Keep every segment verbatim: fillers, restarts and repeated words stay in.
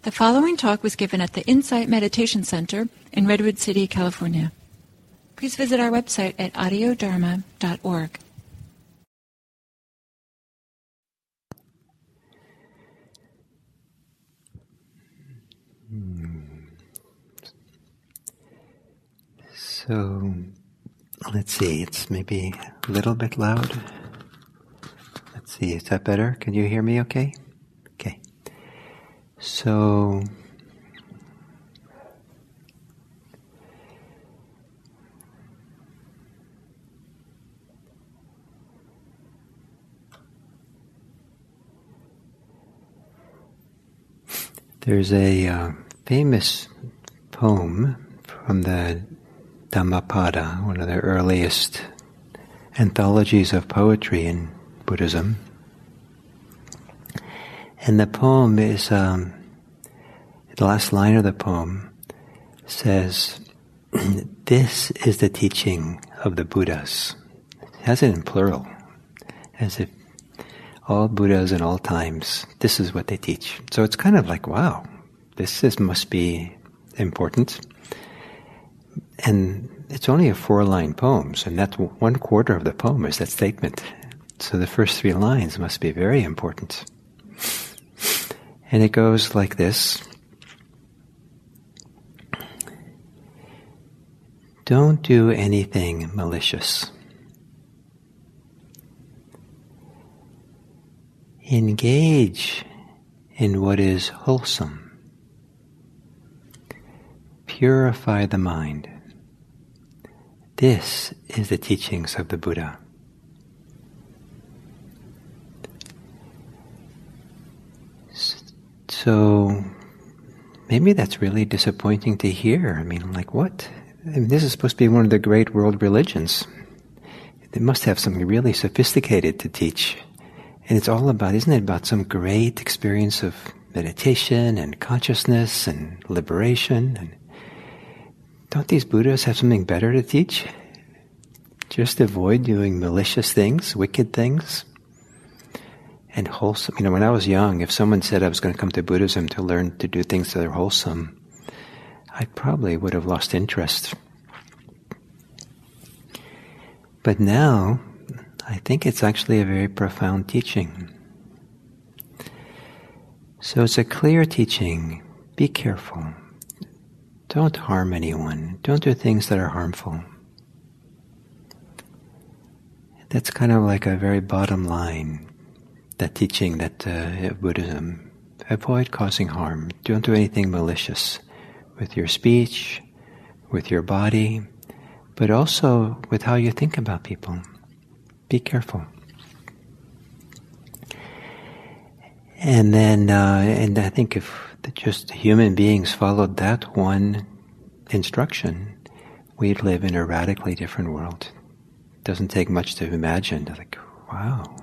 The following talk was given at the Insight Meditation Center in Redwood City, California. Please visit our website at audio dharma dot org. So, let's see, it's maybe a little bit loud. Let's see, is that better? Can you hear me okay? Okay. So, there's a uh, famous poem from the Dhammapada, one of the earliest anthologies of poetry in Buddhism. And the poem is, um, the last line of the poem says, "This is the teaching of the Buddhas." It has it in plural, as if all Buddhas in all times, this is what they teach. So it's kind of like, wow, this is, must be important. And it's only a four-line poem, and that's one quarter of the poem is that statement. So the first three lines must be very important. And it goes like this. Don't do anything malicious. Engage in what is wholesome. Purify the mind. This is the teachings of the Buddha. So, maybe that's really disappointing to hear. I mean, I'm like, what? I mean, this is supposed to be one of the great world religions. They must have something really sophisticated to teach. And it's all about, isn't it about some great experience of meditation and consciousness and liberation? And don't these Buddhas have something better to teach? Just avoid doing malicious things, wicked things, and wholesome. You know, when I was young, if someone said I was going to come to Buddhism to learn to do things that are wholesome, I probably would have lost interest. But now, I think it's actually a very profound teaching. So it's a clear teaching. Be careful. Don't harm anyone. Don't do things that are harmful. That's kind of like a very bottom line, that teaching that uh, Buddhism. Avoid causing harm. Don't do anything malicious with your speech, with your body, but also with how you think about people. Be careful. And then, uh, and I think if just human beings followed that one instruction, we'd live in a radically different world. It doesn't take much to imagine. Like, wow.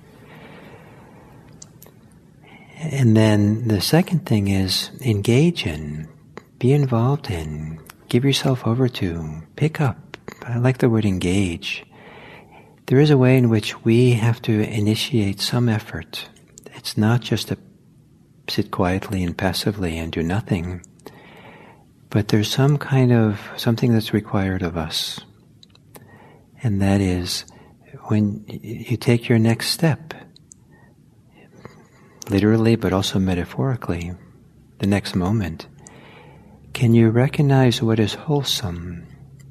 And then the second thing is engage in, be involved in, give yourself over to, pick up. I like the word engage. There is a way in which we have to initiate some effort. It's not just to sit quietly and passively and do nothing, but there's some kind of, something that's required of us. And that is when you take your next step, literally but also metaphorically, the next moment, can you recognize what is wholesome?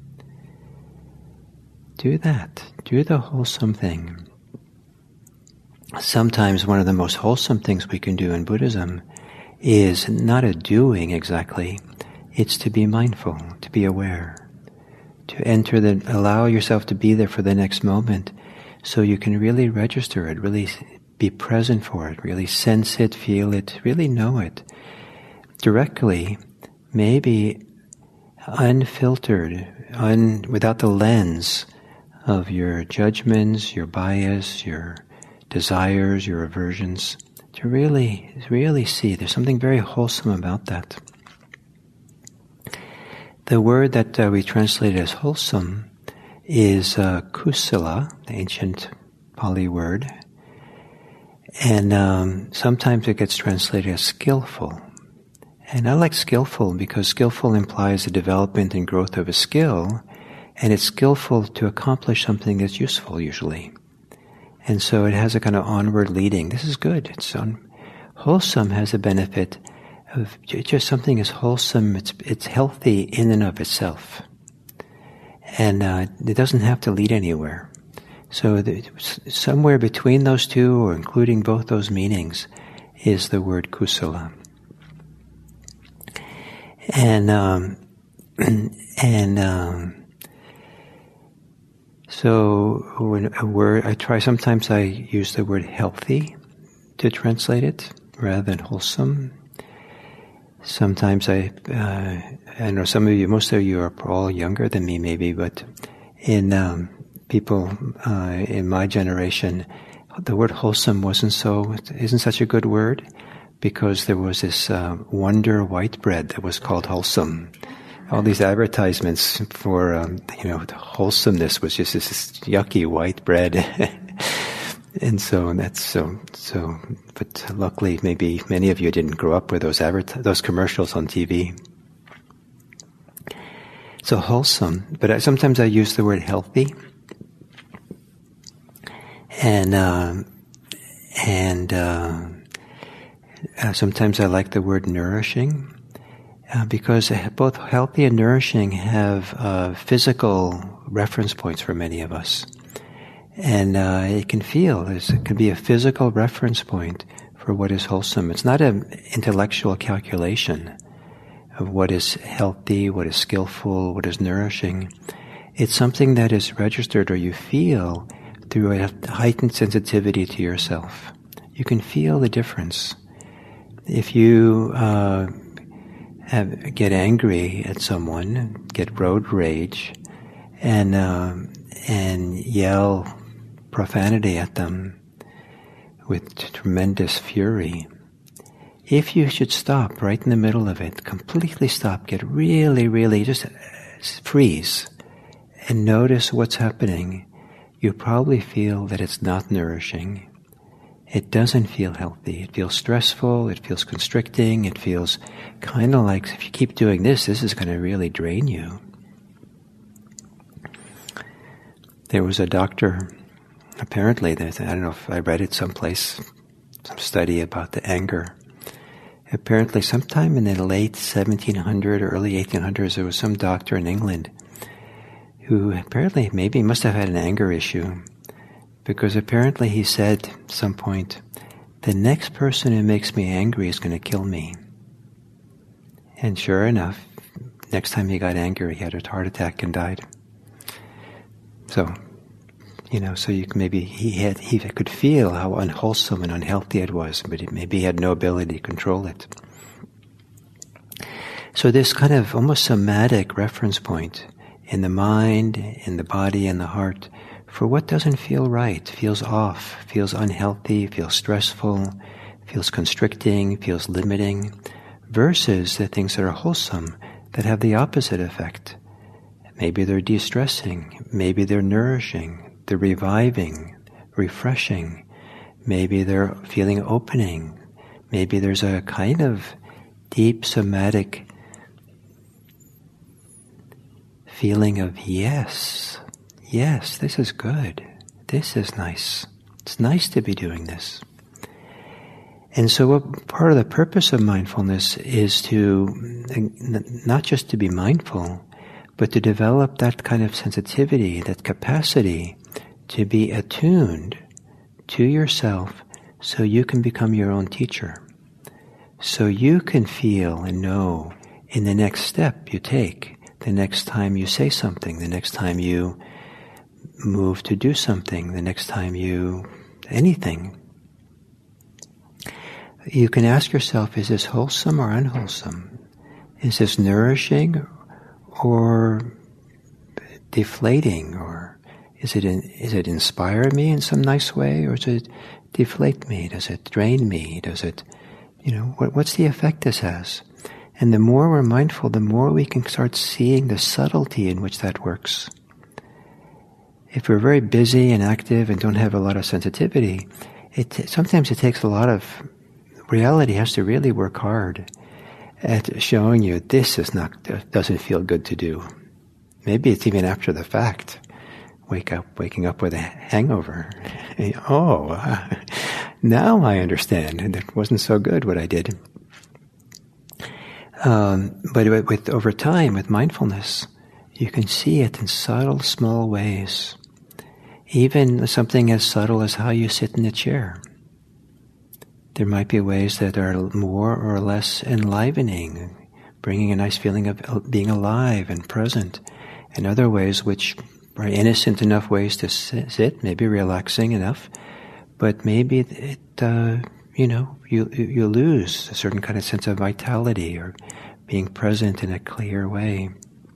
Do that. Do the wholesome thing. Sometimes one of the most wholesome things we can do in Buddhism is not a doing exactly, it's to be mindful, to be aware, to enter the, allow yourself to be there for the next moment so you can really register it, really be present for it, really sense it, feel it, really know it directly, maybe unfiltered, un, without the lens of your judgments, your bias, your desires, your aversions, to really, really see there's something very wholesome about that. The word that uh, we translate as wholesome is uh, kusala, the ancient Pali word, and um, sometimes it gets translated as skillful. And I like skillful because skillful implies the development and growth of a skill, and it's skillful to accomplish something that's useful usually. And so it has a kind of onward leading. This is good. It's on, wholesome has a benefit of just something is wholesome. It's it's healthy in and of itself, and uh, it doesn't have to lead anywhere. So the, somewhere between those two, or including both those meanings, is the word kusala. And um, and um, so when a word, I try. Sometimes I use the word healthy to translate it rather than wholesome. Sometimes I, uh, I know some of you, most of you are all younger than me, maybe, but in um, people uh, in my generation, the word wholesome wasn't so isn't such a good word, because there was this uh, Wonder white bread that was called wholesome. All these advertisements for um, you know the wholesomeness was just this yucky white bread, and so that's so so. But luckily, maybe many of you didn't grow up with those advert- those commercials on T V. So wholesome, but I, sometimes I use the word healthy, and uh, and uh, uh, sometimes I like the word nourishing. Uh, because both healthy and nourishing have uh, physical reference points for many of us. And uh, it can feel, it can be a physical reference point for what is wholesome. It's not an intellectual calculation of what is healthy, what is skillful, what is nourishing. It's something that is registered or you feel through a heightened sensitivity to yourself. You can feel the difference. If you uh, have, get angry at someone, get road rage, and uh, and yell profanity at them with tremendous fury, if you should stop right in the middle of it, completely stop, get really, really, just freeze, and notice what's happening, you probably feel that it's not nourishing. It doesn't feel healthy. It feels stressful. It feels constricting. It feels kind of like if you keep doing this, this is going to really drain you. There was a doctor, apparently, I don't know if I read it someplace, some study about the anger. Apparently sometime in the late seventeen hundreds or early eighteen hundreds, there was some doctor in England who apparently maybe must have had an anger issue. Because apparently he said at some point, the next person who makes me angry is going to kill me. And sure enough, next time he got angry, he had a heart attack and died. So, you know, so you can maybe he had he could feel how unwholesome and unhealthy it was, but it, maybe he had no ability to control it. So this kind of almost somatic reference point in the mind, in the body, in the heart, for what doesn't feel right, feels off, feels unhealthy, feels stressful, feels constricting, feels limiting, versus the things that are wholesome, that have the opposite effect. Maybe they're de-stressing, maybe they're nourishing, they're reviving, refreshing, maybe they're feeling opening, maybe there's a kind of deep somatic feeling of yes, yes, this is good. This is nice. It's nice to be doing this. And so what part of the purpose of mindfulness is to, not just to be mindful, but to develop that kind of sensitivity, that capacity to be attuned to yourself so you can become your own teacher. So you can feel and know in the next step you take, the next time you say something, the next time you move to do something, the next time you, anything. You can ask yourself, is this wholesome or unwholesome? Is this nourishing or deflating? Or is it in, is it inspire me in some nice way, or does it deflate me? Does it drain me? Does it, you know, what, what's the effect this has? And the more we're mindful, the more we can start seeing the subtlety in which that works. If we're very busy and active and don't have a lot of sensitivity, it sometimes it takes a lot of reality has to really work hard. at showing you this is not, doesn't feel good to do. Maybe it's even after the fact. Wake up, waking up with a hangover. Oh, uh, now I understand. And it wasn't so good what I did. Um, but with over time, with mindfulness, you can see it in subtle, small ways. Even something as subtle as how you sit in a chair. There might be ways that are more or less enlivening, bringing a nice feeling of being alive and present, and other ways which are innocent enough ways to sit, maybe relaxing enough, but maybe it, uh, you know, you you lose a certain kind of sense of vitality or being present in a clear way.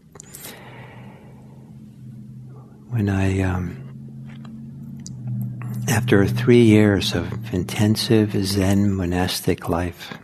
When I, um, after three years of intensive Zen monastic life,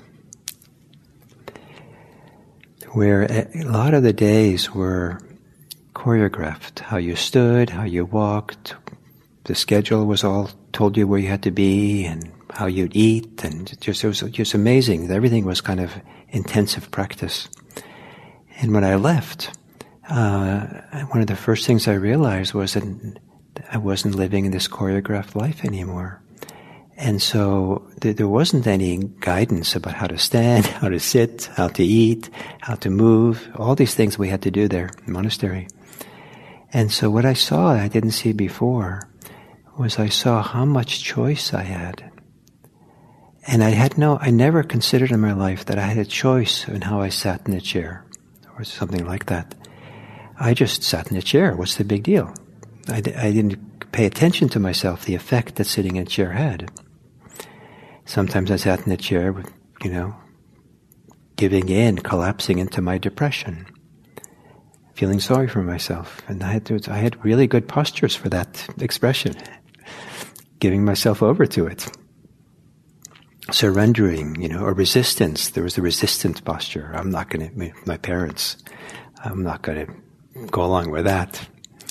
where a lot of the days were choreographed, how you stood, how you walked, the schedule was all told you where you had to be and how you'd eat, and just it was just amazing. Everything was kind of intensive practice. And when I left, uh, one of the first things I realized was that I wasn't living in this choreographed life anymore. And so th- there wasn't any guidance about how to stand, how to sit, how to eat, how to move, all these things we had to do there in the monastery. And so what I saw I didn't see before was I saw how much choice I had. And I had no, I never considered in my life that I had a choice in how I sat in a chair or something like that. I just sat in a chair. What's the big deal? I, d- I didn't pay attention to myself, the effect that sitting in a chair had. Sometimes I sat in a chair with, you know, giving in, collapsing into my depression, feeling sorry for myself. And I had to, I had really good postures for that expression, giving myself over to it. Surrendering, you know, or resistance. There was a resistant posture. I'm not going to, my parents, I'm not going to go along with that.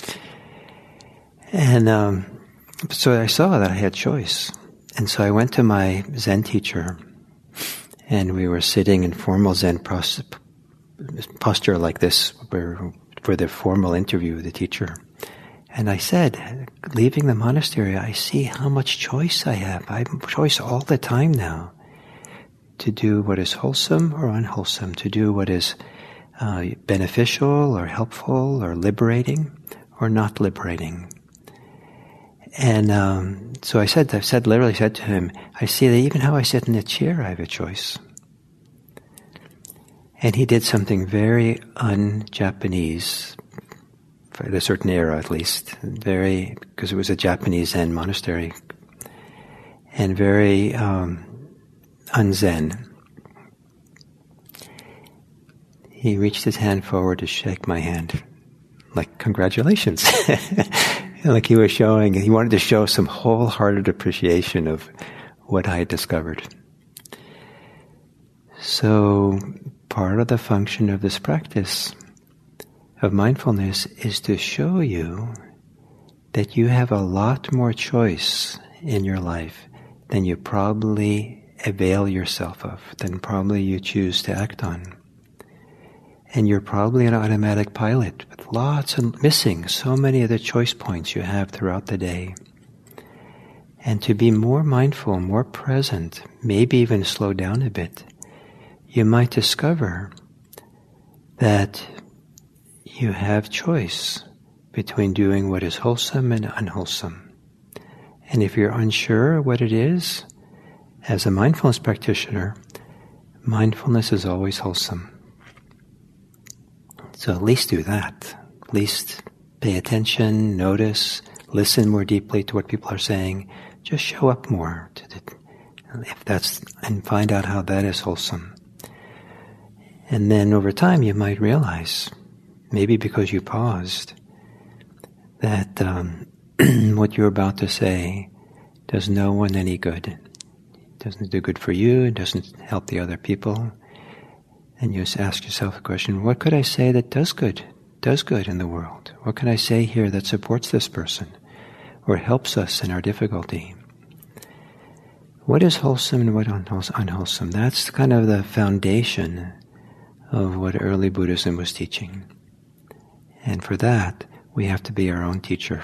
And um, so I saw that I had choice. And so I went to my Zen teacher, and we were sitting in formal Zen pros- posture like this, where, for the formal interview with the teacher. And I said, leaving the monastery, I see how much choice I have. I have choice all the time now to do what is wholesome or unwholesome, to do what is uh, beneficial or helpful or liberating or not liberating. And um, so I said, I said, literally said to him, I see that even how I sit in a chair, I have a choice. And he did something very un-Japanese, at a certain era at least, very, because it was a Japanese Zen monastery, and very um, un-Zen. He reached his hand forward to shake my hand, like, congratulations. Like he was showing, he wanted to show some wholehearted appreciation of what I had discovered. So, part of the function of this practice of mindfulness is to show you that you have a lot more choice in your life than you probably avail yourself of, than probably you choose to act on. And you're probably an automatic pilot with lots of missing so many of the choice points you have throughout the day. And to be more mindful, more present, maybe even slow down a bit, you might discover that you have choice between doing what is wholesome and unwholesome. And if you're unsure what it is, as a mindfulness practitioner, mindfulness is always wholesome. So at least do that. At least pay attention, notice, listen more deeply to what people are saying. Just show up more to the, if that's, and find out how that is wholesome. And then over time you might realize, maybe because you paused, that um, what you're about to say does no one any good. It doesn't do good for you, it doesn't help the other people. And you just ask yourself the question, what could I say that does good, does good in the world? What can I say here that supports this person or helps us in our difficulty? What is wholesome and what is unwholesome? That's kind of the foundation of what early Buddhism was teaching. And for that, we have to be our own teacher.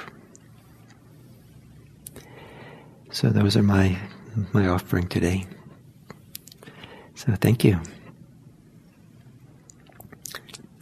So those are my my offering today. So thank you.